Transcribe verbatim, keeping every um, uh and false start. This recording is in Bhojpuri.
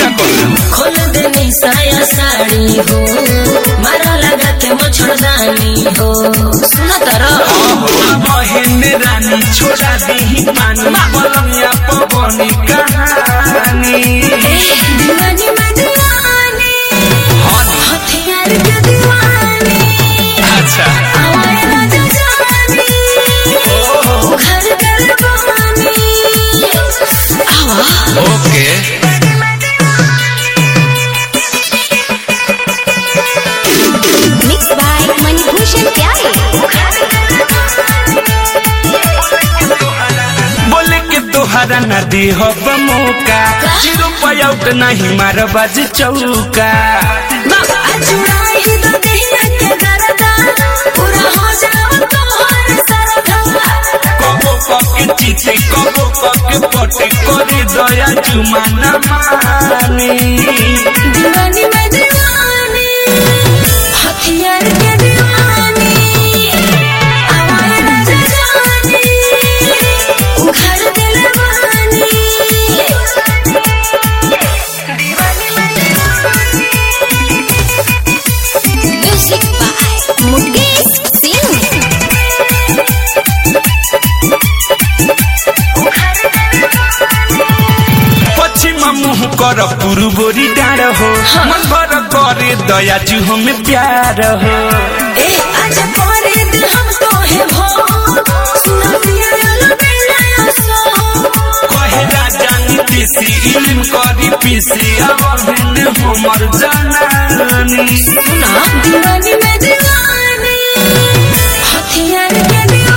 खोल देनी साया साड़ी हो मारा लगा के मच्छरदानी हो सुना तारा बहन रानी छोड़ा दी पानी बलमिया पवनी कहानी दीवानी में दीवानी हथियार के दीवानी अच्छा आवाज़ राजा जानी घर कर बहानी आवा ओके मिक्स बाय मणिभूषण प्यारे बोले के तोहरा नदी हो मौका जीरो पाउट नहीं मार बाज चौका चुराई तो दहिया के दरदा पूरा हो जाओ तोहर सरदा कबो पके चीते कबो पके पटे करे दया जुमाना मानी दीवानी में दीवानी हथियार के दीवानी आवाज़ राजा जानी घर दिल बहानी दीवानी में दीवानी म्यूजिक बाय मुकेश सिंह पश्चिम मुँह कर पूर्वोरी डाँड हो मन भर करे दया जू हमें प्यार हो ए आज करे दिल हम तो है भो सुना पिया लो बेला सो कहे राजा नीतीशी इल्म करी पीसी अवहन हमर जनानी सुना दीवानी में दीवानी हथियार के दीवानी